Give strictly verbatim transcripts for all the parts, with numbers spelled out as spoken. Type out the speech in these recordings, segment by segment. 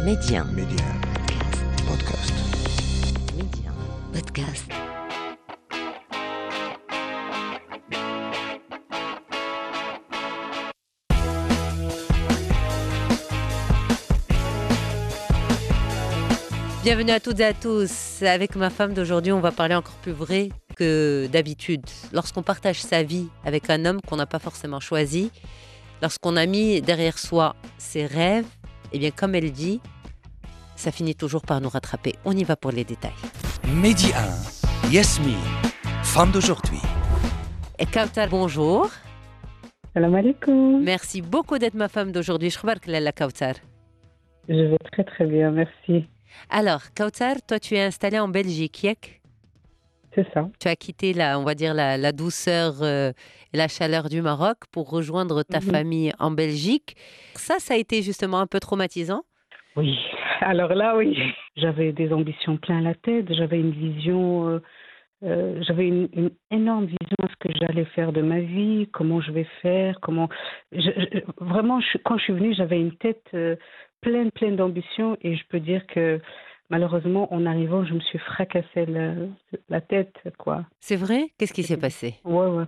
Média. Média. Podcast. Média. Podcast. Bienvenue à toutes et à tous. Avec ma femme d'aujourd'hui, on va parler encore plus vrai que d'habitude. Lorsqu'on partage sa vie avec un homme qu'on n'a pas forcément choisi, lorsqu'on a mis derrière soi ses rêves, eh bien comme elle dit, ça finit toujours par nous rattraper. On y va pour les détails. Midi un, Yasmine, femme d'aujourd'hui. Et Kautar, bonjour. Salam alaikum. Merci beaucoup d'être ma femme d'aujourd'hui. Je remarque la Kautar. Je vais très très bien, merci. Alors, Kautar, toi tu es installée en Belgique, Yek. C'est ça. Tu as quitté la, on va dire la, la douceur euh, et la chaleur du Maroc pour rejoindre ta Mhm. famille en Belgique. Ça, ça a été justement un peu traumatisant. Oui. Alors là, oui. J'avais des ambitions plein la tête. J'avais une vision, euh, euh, j'avais une, une énorme vision de ce que j'allais faire de ma vie, comment je vais faire, comment. Je, je- vraiment, je- quand je suis venue, j'avais une tête euh, pleine, pleine d'ambition, et je peux dire que malheureusement, en arrivant, je me suis fracassé la, la tête, quoi. C'est vrai? Qu'est-ce qui s'est passé? Ouais, ouais.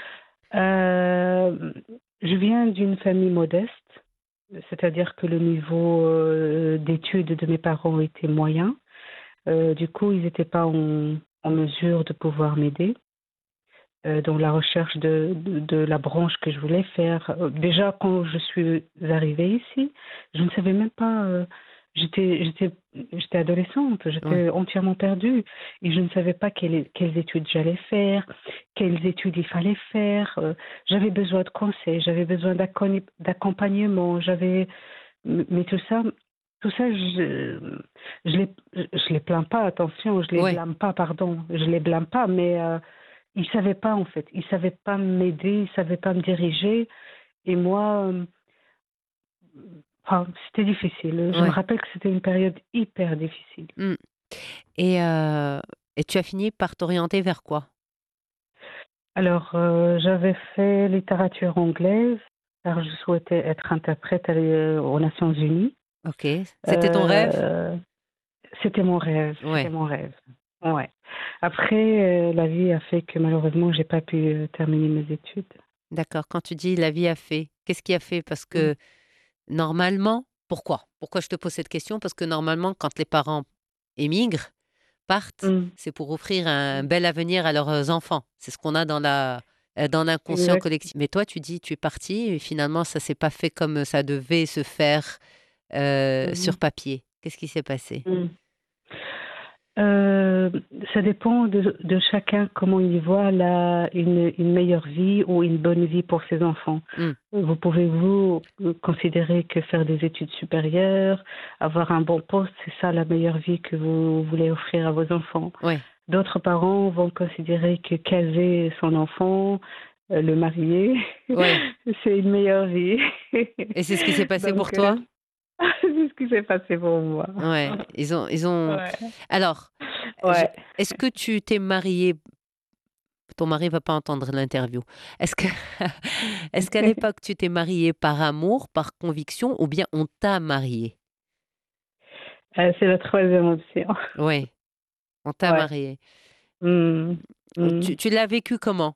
Euh, je viens d'une famille modeste, c'est-à-dire que le niveau euh, d'études de mes parents était moyen. Euh, du coup, ils n'étaient pas en, en mesure de pouvoir m'aider euh, dans la recherche de, de, de la branche que je voulais faire. Euh, déjà, quand je suis arrivée ici, je ne savais même pas. euh, j'étais, j'étais, j'étais adolescente, j'étais Ouais. entièrement perdue et je ne savais pas quelles, quelles études j'allais faire, quelles études il fallait faire. Euh, j'avais besoin de conseils, j'avais besoin d'accogn- d'accompagnement, j'avais. Mais tout ça, tout ça, je, je les, je les plains pas. Attention, je les Ouais. blâme pas, pardon, je les blâme pas, mais euh, ils savaient pas en fait, ils savaient pas m'aider, ils savaient pas me diriger, et moi, euh, enfin, c'était difficile. Je me Ouais. rappelle que c'était une période hyper difficile. Hmm. Et, euh, et tu as fini par t'orienter vers quoi? Alors, euh, j'avais fait littérature anglaise, car je souhaitais être interprète à l'é- aux Nations Unies. Ok. C'était ton rêve? Euh, C'était mon rêve, c'était Ouais. mon rêve. Ouais. Après, euh, la vie a fait que malheureusement, j'ai pas pu euh, terminer mes études. D'accord. Quand tu dis la vie a fait, qu'est-ce qui a fait? Parce Mm. que normalement, pourquoi? Pourquoi je te pose cette question? Parce que normalement, quand les parents émigrent, partent, Mm. c'est pour offrir un bel avenir à leurs enfants. C'est ce qu'on a dans la, euh, dans l'inconscient Exact. collectif. Mais toi, tu dis, tu es parti et finalement, ça s'est pas fait comme ça devait se faire euh, sur Mhm. papier. Qu'est-ce qui s'est passé? Mm. Euh, ça dépend de, de chacun comment il voit la, une, une meilleure vie ou une bonne vie pour ses enfants. Hmm. Vous pouvez vous considérer que faire des études supérieures, avoir un bon poste, c'est ça la meilleure vie que vous voulez offrir à vos enfants. Ouais. D'autres parents vont considérer que caser son enfant, euh, le marier, Ouais. c'est une meilleure vie. Et c'est ce qui s'est passé pour Donc, euh, toi? c'est ce qui s'est passé pour moi. Ouais. Ils ont, ils ont. Ouais. Alors, je- Ouais. est-ce que tu t'es mariée? Ton mari va pas entendre l'interview. Est-ce que, est-ce qu'à l'époque tu t'es mariée par amour, par conviction, ou bien on t'a mariée? Euh, c'est la troisième option. Ouais, on t'a Ouais. mariée. Mm. Mm. Tu, tu l'as vécu comment?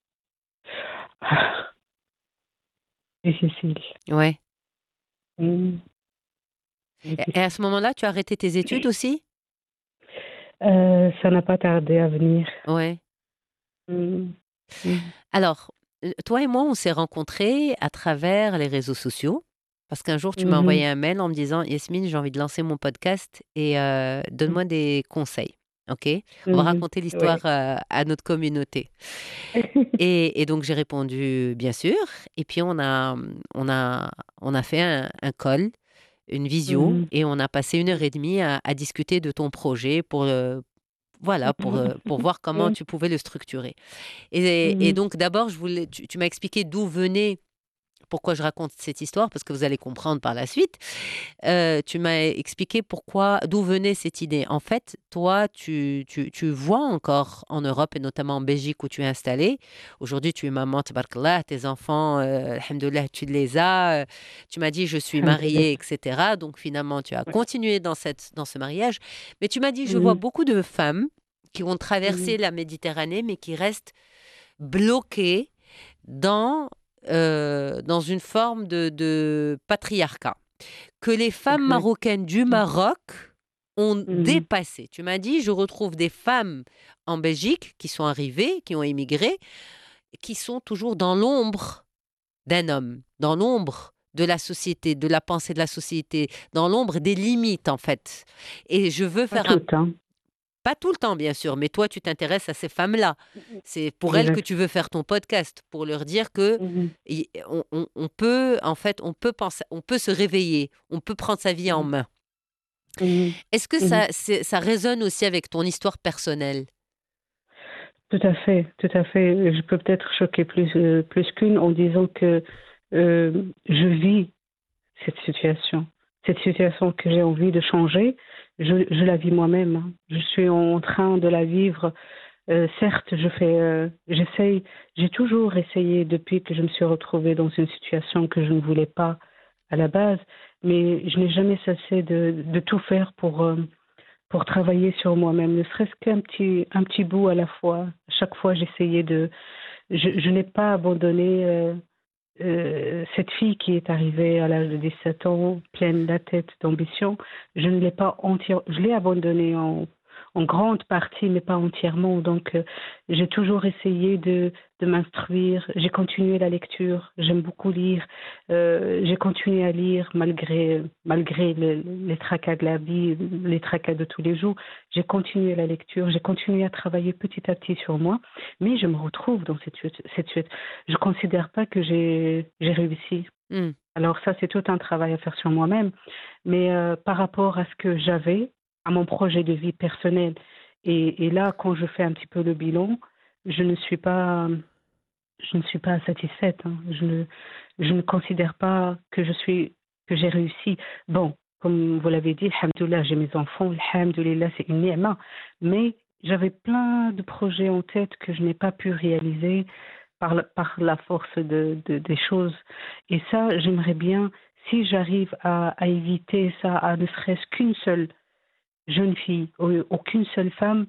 Ah, difficile. Ouais. Mm. Et, Difficile. et à ce moment-là, tu as arrêté tes études aussi? Euh, ça n'a pas tardé à venir. Ouais. Mm. Mm. Alors, euh, toi et moi, on s'est rencontrés à travers les réseaux sociaux. Parce qu'un jour, tu m'as Mhm. envoyé un mail en me disant, Yasmine, j'ai envie de lancer mon podcast et euh, donne-moi des conseils. OK? On va Mhm. raconter l'histoire euh, à notre communauté. Et, et donc, j'ai répondu, bien sûr. Et puis, on a, on a, on a fait un, un call, une visio, Mhm. et on a passé une heure et demie à, à discuter de ton projet pour, euh, voilà, pour, euh, pour voir comment Mhm. tu pouvais le structurer. Et, et Mhm. donc, d'abord, je voulais, tu, tu m'as expliqué d'où venait pourquoi je raconte cette histoire, parce que vous allez comprendre par la suite. Euh, tu m'as expliqué pourquoi, d'où venait cette idée. En fait, toi, tu, tu, tu vois encore en Europe et notamment en Belgique où tu es installée. Aujourd'hui, tu es maman, tabarakallah, tes enfants, euh, alhamdoulilah, tu les as. euh, Tu m'as dit, je suis Alhamdulillah. mariée, et cetera. Donc finalement, tu as Ouais. continué dans, cette, dans ce mariage. Mais tu m'as dit, je vois Mhm, beaucoup de femmes qui ont mhm, traversé la Méditerranée, mais qui restent bloquées dans, euh, dans une forme de, de patriarcat que les femmes exact. marocaines du Maroc ont Mhm, dépassé. Tu m'as dit, je retrouve des femmes en Belgique qui sont arrivées, qui ont émigré, qui sont toujours dans l'ombre d'un homme, dans l'ombre de la société, de la pensée de la société, dans l'ombre des limites en fait. Et je veux pas faire un tout, hein. pas tout le temps, bien sûr, mais toi, tu t'intéresses à ces femmes-là. C'est pour elles que Exact. tu veux faire ton podcast, pour leur dire que Mhm, y- on, on- on peut, en fait, on peut penser, on peut se réveiller, on peut prendre sa vie en mhm, main. mhm, Est-ce que mhm. ça, c'est- ça résonne aussi avec ton histoire personnelle? Tout à fait, tout à fait. Je peux peut-être choquer plus, euh, plus qu'une en disant que euh, je vis cette situation. Cette situation que j'ai envie de changer, je, je la vis moi-même, hein. Je suis en train de la vivre. Euh, certes, je fais, euh, j'essaye, j'ai toujours essayé depuis que je me suis retrouvée dans une situation que je ne voulais pas à la base, mais je n'ai jamais cessé de, de tout faire pour, euh, pour travailler sur moi-même, ne serait-ce qu'un petit, un petit bout à la fois. Chaque fois, j'essayais de, je, je n'ai pas abandonné euh, euh, cette fille qui est arrivée à l'âge de dix-sept ans, pleine la tête d'ambition. Je ne l'ai pas entièrement, je l'ai abandonnée en, en grande partie, mais pas entièrement. Donc, euh, j'ai toujours essayé de, de m'instruire. J'ai continué la lecture. J'aime beaucoup lire. Euh, j'ai continué à lire malgré, malgré le- les tracas de la vie, les tracas de tous les jours. J'ai continué la lecture. J'ai continué à travailler petit à petit sur moi. Mais je me retrouve dans cette, cette, cette je ne considère pas que j'ai j'ai réussi. Hmm. Alors ça, c'est tout un travail à faire sur moi-même. Mais euh, par rapport à ce que j'avais, à mon projet de vie personnel, et, et là, quand je fais un petit peu le bilan, je ne suis pas, je ne suis pas satisfaite, hein. Je ne, je ne considère pas que je suis, que j'ai réussi. Bon, comme vous l'avez dit, alhamdoulilah, j'ai mes enfants, alhamdoulilah, c'est une ni'ma. Mais j'avais plein de projets en tête que je n'ai pas pu réaliser par la, par la force de, de- des choses. Et ça, j'aimerais bien, si j'arrive à, à éviter ça, à ne serait-ce qu'une seule jeune fille ou, ou qu'une seule femme,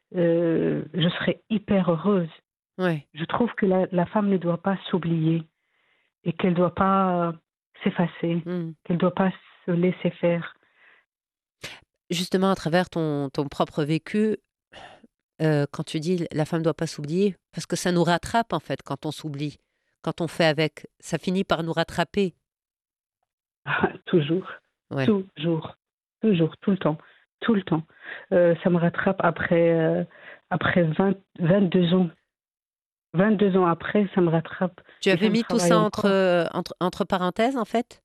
euh, je serais hyper heureuse. Ouais. Je trouve que la, la femme ne doit pas s'oublier et qu'elle ne doit pas euh, s'effacer, Hmm. qu'elle ne doit pas se laisser faire. Justement, à travers ton, ton propre vécu, euh, quand tu dis la femme ne doit pas s'oublier, parce que ça nous rattrape en fait quand on s'oublie, quand on fait avec, ça finit par nous rattraper. Toujours, Ouais. toujours, toujours, tout le temps, tout le temps. Euh, ça me rattrape après, euh, après vingt, vingt-deux ans. vingt-deux ans après, ça me rattrape Tu et avais ça me mis tout travaille ça entre, encore. euh, entre, entre parenthèses en fait?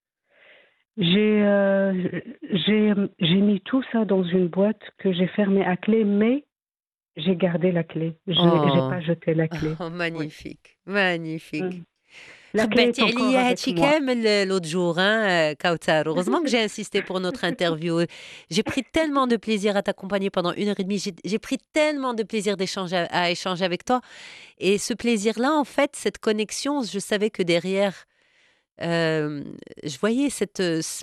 J'ai euh, j'ai j'ai mis tout ça dans une boîte que j'ai fermée à clé, mais j'ai gardé la clé. Je n'ai j'ai Oh. pas jeté la clé. Oh, Oui. magnifique, magnifique. Mm. La clé est خبعتي encore عليا avec هادشي moi. كامل l'autre jour, hein, Kautar. Heureusement que j'ai insisté pour notre interview. J'ai pris tellement de plaisir à t'accompagner pendant une heure et demie. J'ai j'ai pris tellement de plaisir d'échanger à, à échanger avec toi. Et ce plaisir-là, en fait, cette connexion, je savais que derrière, euh, je voyais cette, euh, ce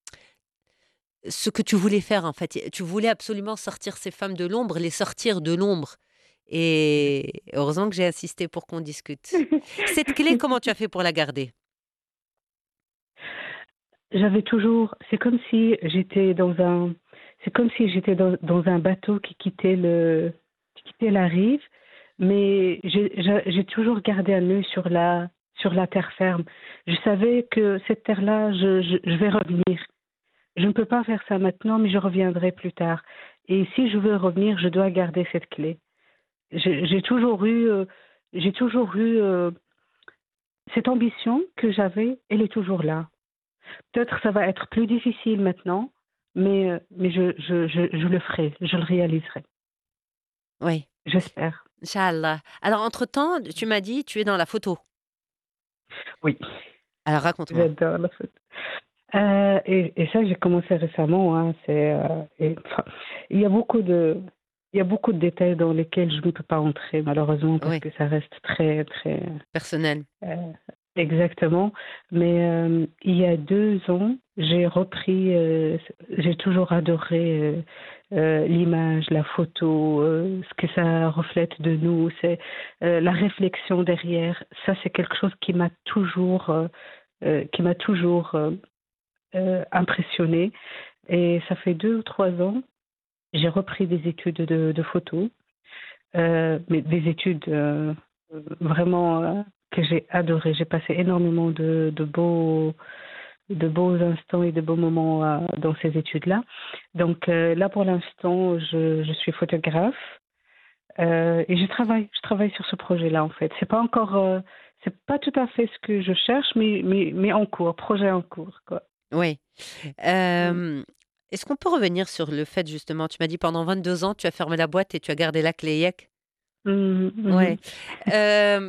ce que tu voulais faire, en fait. Tu voulais absolument sortir ces femmes de l'ombre, les sortir de l'ombre. Et heureusement que j'ai insisté pour qu'on discute. Cette clé, comment tu as fait pour la garder? J'avais toujours, c'est comme si j'étais dans un, c'est comme si j'étais dans, dans un bateau qui quittait le, qui quittait la rive, mais j'ai j'ai- j'ai toujours gardé un œil sur la, sur la terre ferme. Je savais que cette terre-là, je, je, je vais revenir. Je ne peux pas faire ça maintenant, mais je reviendrai plus tard. Et si je veux revenir, je dois garder cette clé. J'ai j'ai toujours eu, euh, j'ai toujours eu euh, cette ambition que j'avais, elle est toujours là. Peut-être ça va être plus difficile maintenant, mais, euh, mais je, je, je, je le ferai, je le réaliserai. Oui, J'espère. Inch'Allah. Alors, entre-temps, tu m'as dit, tu es dans la photo. Oui. Alors raconte-moi. J'adore la photo. Euh, et, et ça, j'ai commencé récemment. Hein, c'est, euh, et, enfin, il y a beaucoup de, il y a beaucoup de détails dans lesquels je ne peux pas entrer, malheureusement, parce Oui, que ça reste très, très personnel. euh, exactement. Mais euh, il y a deux ans, j'ai repris. Euh, j'ai toujours adoré euh, euh, l'image, la photo, euh, ce que ça reflète de nous. C'est euh, la réflexion derrière. Ça, c'est quelque chose qui m'a toujours, euh, euh, qui m'a toujours euh, euh, impressionnée. Et ça fait deux ou trois ans, j'ai repris des études de, de photo, euh, mais des études euh, vraiment euh, que j'ai adorées. J'ai passé énormément de, de beaux de beaux instants et de beaux moments euh, dans ces études-là. Donc euh, là, pour l'instant, je, je suis photographe euh, et je travaille, je travaille sur ce projet-là en fait. C'est pas encore, euh, c'est pas tout à fait ce que je cherche, mais mais mais en cours, projet en cours, quoi. Oui. Mm. Euh, Est-ce qu'on peut revenir sur le fait, justement, tu m'as dit pendant vingt-deux ans, tu as fermé la boîte et tu as gardé la clé yec. Mhm, Ouais. mhm. Euh,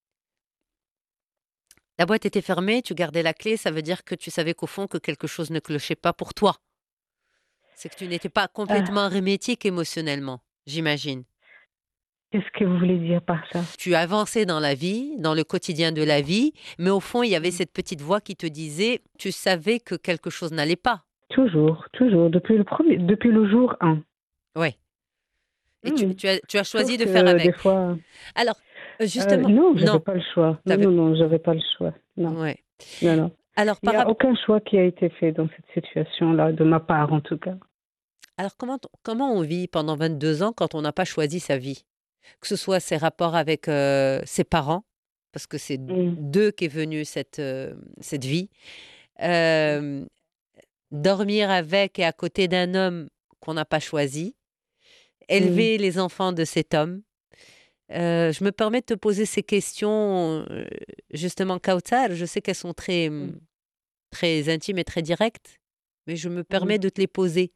la boîte était fermée, tu gardais la clé, ça veut dire que tu savais qu'au fond, que quelque chose ne clochait pas pour toi. C'est que tu n'étais pas Ah, complètement hermétique émotionnellement, j'imagine. qu'est-ce que vous voulez dire par ça? Tu avançais dans la vie, dans le quotidien de la vie, mais au fond, il y avait Mm. cette petite voix qui te disait, tu savais que quelque chose n'allait pas. Toujours, toujours, depuis le premier, depuis le jour un. Ouais. Et tu, Mhm. tu as, tu as Sauf choisi de faire que des avec. fois, Alors, euh, euh, justement, non, j'avais non, pas le choix. Non, t'avais, non, non, j'avais pas le choix. Non, ouais. non, non. Alors, Il n'y par, a rap- aucun choix qui a été fait dans cette situation-là, de ma part en tout cas. alors comment, t- comment on vit pendant vingt-deux ans quand on n'a pas choisi sa vie? Que ce soit ses rapports avec euh, ses parents, parce que c'est Mm. d'eux qu'est venue cette, euh, cette vie. Euh, Dormir avec et à côté d'un homme qu'on n'a pas choisi. Mm. Élever les enfants de cet homme. Euh, je me permets de te poser ces questions, euh, justement, Kautsar. Je sais qu'elles sont très, Mm. hum, très intimes et très directes, mais je me Mm. permets de te les poser.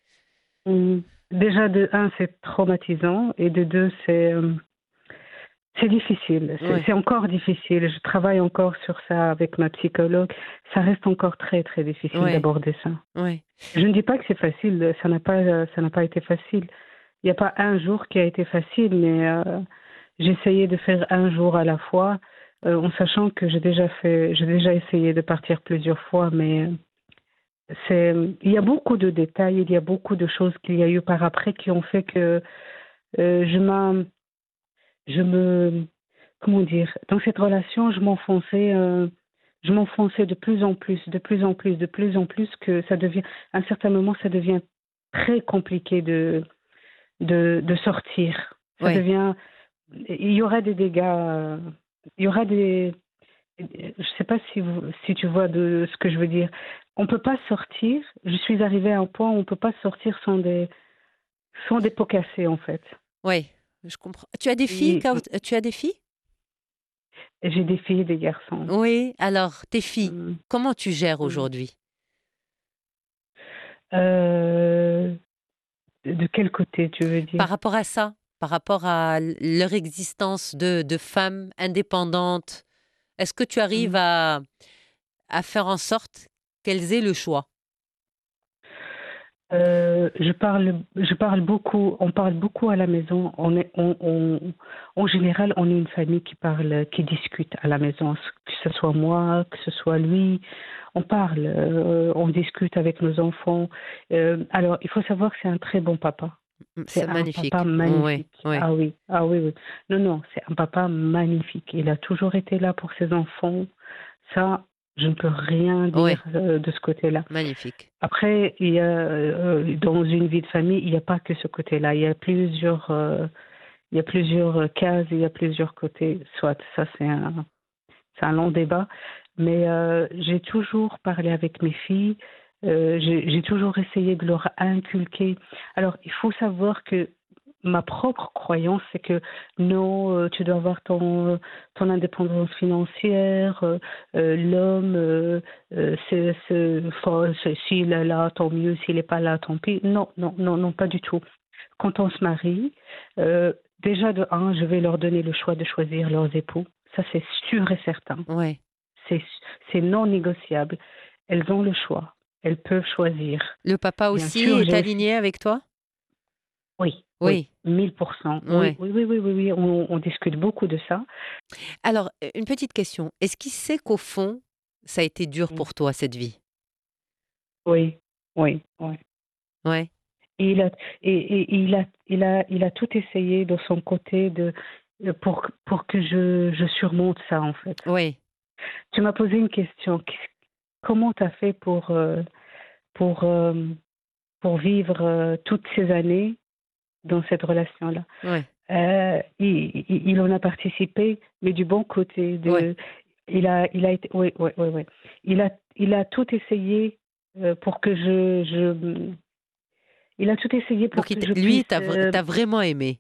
Mm. Déjà, de un, c'est traumatisant, et de deux, c'est euh, c'est difficile. C'est Ouais, c'est encore difficile. Je travaille encore sur ça avec ma psychologue. Ça reste encore très, très difficile ouais, d'aborder ça. ouais, Je ne dis pas que c'est facile, ça n'a pas, euh, ça n'a pas été facile. Il n'y a pas un jour qui a été facile, mais euh, j'ai essayé de faire un jour à la fois, euh, en sachant que j'ai déjà fait, j'ai déjà essayé de partir plusieurs fois, mais euh, c'est, il y a beaucoup de détails, il y a beaucoup de choses qu'il y a eu par après qui ont fait que euh, je m'en, je me, comment dire, dans cette relation, je m'enfonçais, euh, je m'enfonçais de plus en plus, de plus en plus, de plus en plus, que ça devient, à un certain moment, ça devient très compliqué de, de, de sortir. Ça ouais. devient, il y aura des dégâts, euh, il y aura des, je sais pas si vous, si tu vois de ce que je veux dire. On peut pas sortir. Je suis arrivée à un point où on peut pas sortir sans des, sans des pots cassés en fait. Ouais, je comprends. Tu as des filles, Et Kaut- tu as des filles? j'ai des filles et des garçons. Oui, alors tes filles, Mm. comment tu gères Mm. aujourd'hui? Euh, de quel côté tu veux Par dire? rapport à ça, par rapport à l- leur existence de, de femmes indépendantes, est-ce que tu arrives Mm. à, à faire en sorte qu'elles aient le choix? Euh, je parle, je parle beaucoup. On parle beaucoup à la maison. On est, on, on- en général, on est une famille qui parle, qui discute à la maison. Que ce soit moi, que ce soit lui, on parle, euh, on discute avec nos enfants. Euh, alors, il faut savoir que c'est un très bon papa. Mm, C'est c'est un papa magnifique. Oui, magnifique. oui, Ah oui, ah oui, oui. Non, non, c'est un papa magnifique. Il a toujours été là pour ses enfants. Ça, je ne peux rien oui, dire euh, de ce côté-là. magnifique. Après, il y a, euh, dans une vie de famille, il n'y a pas que ce côté-là. Il y a plusieurs, euh, il y a plusieurs cases, il y a plusieurs côtés. Soit ça, c'est un, c'est un long débat. Mais euh, j'ai toujours parlé avec mes filles. Euh, j'ai, j'ai toujours essayé de leur inculquer. Alors, il faut savoir que ma propre croyance, c'est que non, euh, tu dois avoir ton, ton indépendance financière, euh, euh, l'homme, euh, euh, c'est, c'est, faut- c'est- s'il est là, tant mieux, s'il n'est pas là, tant pis. Non, non, non, non, pas du tout. Quand on se marie, euh, déjà de un, je vais leur donner le choix de choisir leurs époux. Ça, c'est sûr et certain. Oui, c'est, c'est non négociable. Elles ont le choix. Elles peuvent choisir. Le papa Bien aussi sûr, est j'ai aussi... aligné avec toi? Oui, oui, Oui, mille pour cent. Oui, ouais. oui, oui, oui, oui, oui. On, on discute beaucoup de ça. Alors, euh, une petite question. Est-ce qu'il sait qu'au fond, ça a été dur Mm. pour toi, cette vie? Oui, oui, oui. Ouais, Et il a, et, et- et il a, il a, il a tout essayé de son côté de, pour, pour que je, je surmonte ça, en fait. oui, Tu m'as posé une question. Qu'est- Comment tu as fait pour, euh, pour, euh, pour vivre euh, toutes ces années dans cette relation-là? ouais, Euh, il, il, il en a participé, mais du bon côté. ouais. De, il a, il a été, oui, oui, oui, oui. Il a, il a tout essayé euh, pour que je, je, il a tout essayé pour Donc, il que t- je lui, puisse, t'as vr- euh, t'as vraiment aimé.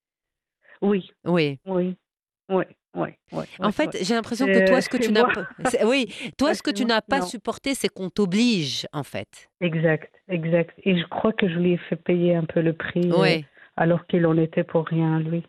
oui, Oui. oui, oui, oui, oui, oui, En oui. fait, j'ai l'impression que toi, C'est, ce que c'est tu n'as moi, pas, c'est- oui, toi, ça ce que c'est tu moi. n'as pas Non, supporté, c'est qu'on t'oblige, en fait. exact, exact. Et je crois que je lui ai fait payer un peu le prix euh, Oui. alors qu'il en était pour rien, lui.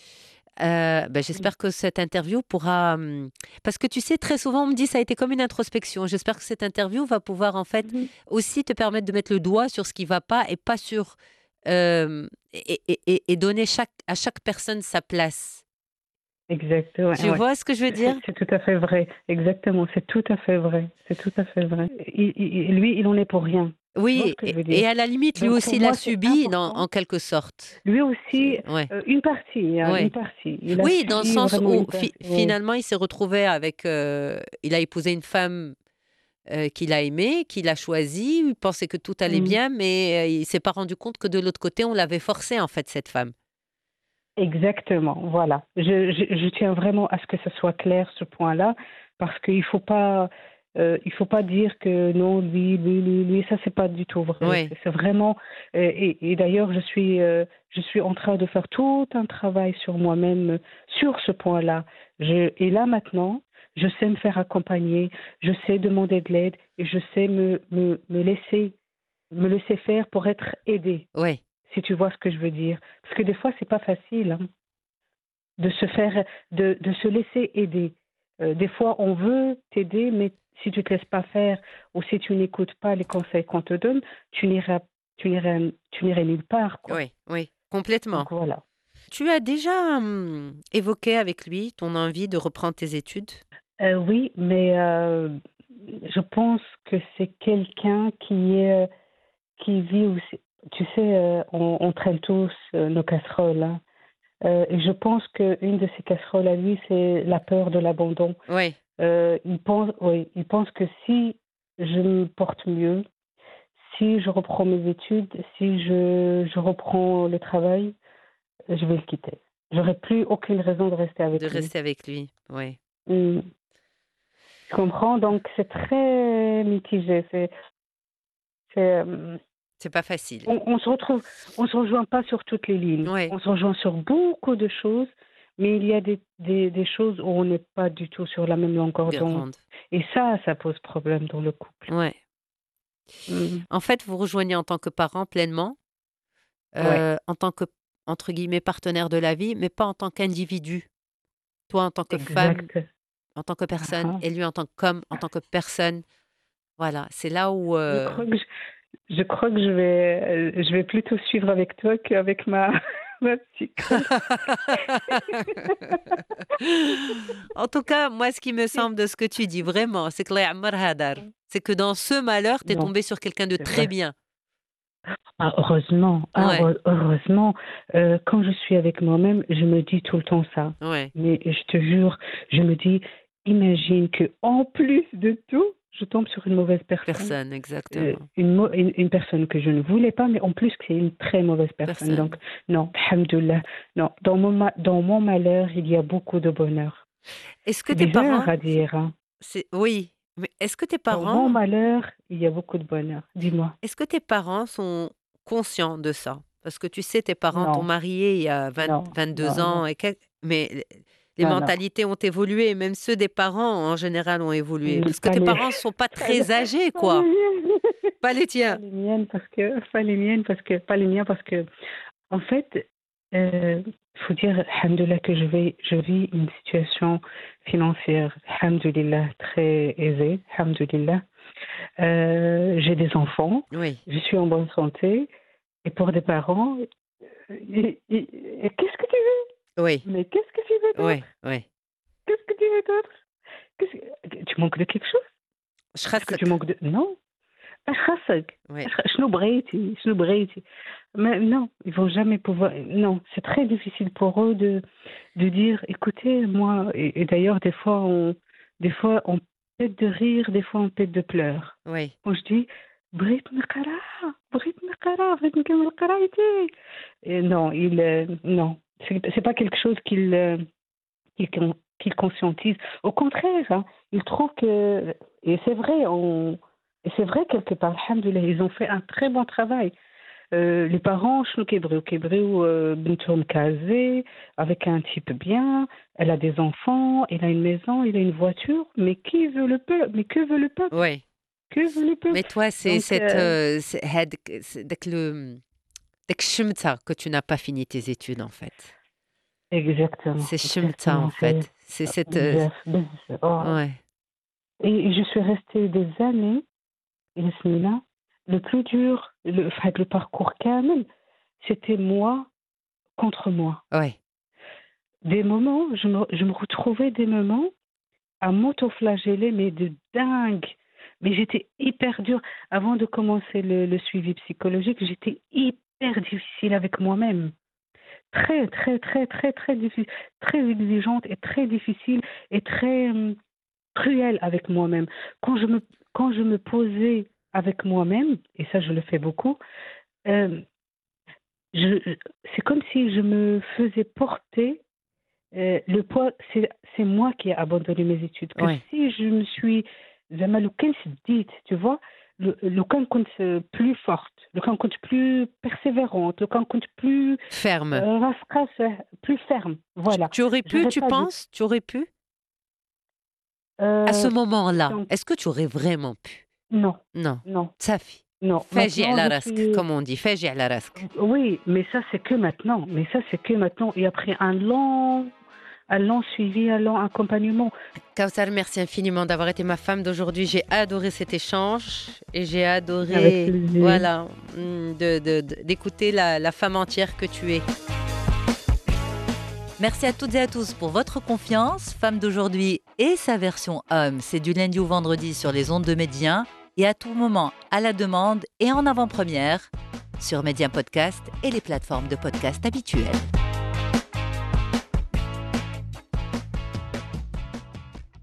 Euh, ben, Mm. j'espère que cette interview pourra... hum, Parce que tu sais, très souvent, on me dit ça a été comme une introspection. J'espère que cette interview va pouvoir, en fait, Mhm. aussi te permettre de mettre le doigt sur ce qui ne va pas et pas sur... euh, et, et- et- et donner chaque, à chaque personne sa place. Exact, ouais, Tu ouais. vois ce que je veux C'est dire? c'est tout à fait vrai. Exactement, c'est tout à fait vrai. C'est tout à fait vrai. Il- il- lui, il en est pour rien. Tu vois ce Oui, que je et, veux et dire? à la limite, lui Donc pour aussi l'a moi, c'est subi dans- important. en quelque sorte. Lui aussi, C'est- Ouais, euh, une partie, hein, une ouais. partie. Il a Oui, dans le subi sens vraiment où une fi- partie. Oui, finalement, il s'est retrouvé avec... euh, il a épousé une femme euh, qu'il a aimée, qu'il a choisie. Il pensait que tout allait Mm. bien, mais euh, il s'est pas rendu compte que de l'autre côté, on l'avait forcé, en fait, cette femme. Exactement. Voilà. Je, je, je tiens vraiment à ce que ce soit clair ce point-là, parce qu'il faut pas, euh, il faut pas dire que non, lui, lui, lui, lui. Ça, c'est pas du tout vrai. Oui, C'est c'est vraiment. euh, et et d'ailleurs, je suis, euh, je suis en train de faire tout un travail sur moi-même euh, sur ce point-là. Je, et là maintenant, je sais me faire accompagner, je sais demander de l'aide et je sais me, me, me laisser, me laisser faire pour être aidée. oui, Si tu vois ce que je veux dire. Parce que des fois, c'est pas facile hein, de se faire, de, de se laisser aider. Euh, des fois, on veut t'aider, mais si tu te laisses pas faire ou si tu n'écoutes pas les conseils qu'on te donne, tu n'iras, tu n'irais, tu n'irais nulle part, quoi. oui, oui, complètement. Donc voilà. Tu as déjà hum, évoqué avec lui ton envie de reprendre tes études? Euh, oui, mais euh, je pense que c'est quelqu'un qui est, qui vit aussi. Tu sais, euh, on, on traîne tous euh, nos casseroles. Hein. Euh, et je pense qu'une de ces casseroles à lui, c'est la peur de l'abandon. Oui, Euh, il pense, oui, il pense que si je me porte mieux, si je reprends mes études, si je, je reprends le travail, je vais le quitter. J'aurai plus aucune raison de rester de avec lui. rester avec lui. Oui. Hmm. Tu comprends? Donc c'est très mitigé. C'est, c'est, euh, C'est pas facile. on, on se retrouve, on se rejoint pas sur toutes les lignes. Oui, On se rejoint sur beaucoup de choses, mais il y a des, des, des choses où on n'est pas du tout sur la même longueur d'onde. grande. Et ça, ça pose problème dans le couple. Ouais. Mm. En fait, vous rejoignez en tant que parent pleinement, Ouais, euh, en tant que, entre guillemets, partenaire de la vie, mais pas en tant qu'individu. Toi en tant que femme, exact. en tant que personne, Ah. et lui en tant qu'homme, en tant que personne. Voilà, c'est là où... Je euh, crois que je, je crois que je vais, euh, je vais plutôt suivre avec toi qu'avec ma, ma psychologue. En tout cas, moi, ce qui me semble de ce que tu dis vraiment, c'est que la ya'mar hadar. C'est que dans ce malheur, tu es Non, tombé sur quelqu'un de c'est très vrai. bien. Ah, heureusement, ah, Ouais, heure- heureusement, euh, quand je suis avec moi-même, je me dis tout le temps ça. ouais, Mais je te jure, je me dis, imagine que en plus de tout, je tombe sur une mauvaise personne. personne, Euh, exactement. une, mo- une, une personne que je ne voulais pas, mais en plus que c'est une très mauvaise personne. Donc, Personne. non, alhamdoulilah, non. Dans mon, ma- dans mon malheur, il y a beaucoup de bonheur. Est-ce que C'est tes bizarre parents... à dire, hein. c'est... Oui, mais est-ce que tes Dans mon parents... malheur, il y a beaucoup de bonheur. Dis-moi. Est-ce que tes parents sont conscients de ça? Parce que tu sais, tes parents t'ont Non, marié il y a vingt, non, vingt-deux non, non, ans, et quelques... mais les les non, non. mentalités ont évolué, et même ceux des parents, en général, ont évolué. Mm, Parce que Pas tes les, parents ne sont pas pas les, très âgés, pas les quoi. miennes. Pas les Pas tiens. les miennes parce que, pas les miennes parce que, pas les miens parce que, en fait, Euh, faut dire, alhamdoulilah, que je, vais, je vis une situation financière, alhamdoulilah, très aisée, alhamdoulilah. Euh, j'ai des enfants, Oui, je suis en bonne santé, et pour des parents, et- et- et qu'est-ce que tu veux? oui, Mais qu'est-ce que tu veux oui, d'autre? oui. Qu'est-ce que tu veux d'autre? Qu'est-ce que- Tu manques de quelque chose? Est-ce que tu شخصك. manques de... Non. اش خاصك Oui, اش خ- شنو بغيتي شنو بغيتي Mais non, ils vont jamais pouvoir. Non, c'est très difficile pour eux de, de dire, écoutez, moi, et, et d'ailleurs, des fois, on, des fois, on pète de rire, des fois, on pète de pleurs. oui, Quand je dis, بغيت نقرا بغيت نقرا بغيت نكمل قرايتي. Et non, il, euh, non, c'est c'est pas quelque chose qu'il euh, qu'il con- qu'il conscientise. Au contraire, hein, il trouve que, et c'est vrai, on, et c'est vrai quelque part, alhamdoulilah, ils ont fait un très bon travail. Euh, les parents, شنو كيبغيو كيبغيو euh, بنتهم casée, avec un type bien, elle a des enfants, elle a une maison, elle a une voiture, mais qui veut le peuple? Mais que veut le peuple? oui. Que veut le Mais peuple? toi, c'est Donc, cette, euh, euh, c'est- هاد- c'est- داك le داك الشمتة que tu n'as pas fini tes études en fait. exactement, C'est chemta en exactement, c'est fait. C'est cette. euh, bzaf, bzaf. Oh. Ouais. Et, et je suis restée des années, Yasmina, le plus dur, le, enfin, le parcours kamel, c'était moi contre moi. Ouais. Des moments, je me, je me retrouvais des moments à m'autoflageller, mais de dingue. Mais j'étais hyper dure. Avant de commencer le, le suivi psychologique, j'étais hyper difficile avec moi-même. Très, très, très, très, très difficile. Très exigeante et très difficile et très hum, cruelle avec moi-même. Quand je me, quand je me posais avec moi-même, et ça je le fais beaucoup, euh, je, c'est comme si je me faisais porter euh, le poids, c'est, c'est moi qui ai abandonné mes études. Que Ouais. si je me suis, زعما لو كان شديت, tu vois, le- لو كان كنت plus forte, لو كان كنت plus persévérante, لو كان كنت plus Ferme. euh, راسخة, plus ferme, Tu, voilà. tu aurais pu, J'aurais tu pas dû. penses? Tu aurais pu? À ce Euh, moment-là, donc, est-ce que tu aurais vraiment pu? non, Non. non, Safi. non. فاجئ Maintenant, على je راسك, suis. comme on dit. فاجئ على راسك. Oui, mais ça, c'est que maintenant. Mais ça, c'est que maintenant. Et après un long, un long suivi, un long accompagnement. Kautar, merci infiniment d'avoir été ma femme d'aujourd'hui. J'ai adoré cet échange et j'ai Avec adoré, plaisir. voilà, mm, de- de- de- d'écouter la, la femme entière que tu es. Merci à toutes et à tous pour votre confiance. Femme d'aujourd'hui et sa version homme, c'est du lundi au vendredi sur les ondes de Média et à tout moment à la demande et en avant-première sur Média Podcast et les plateformes de podcast habituelles.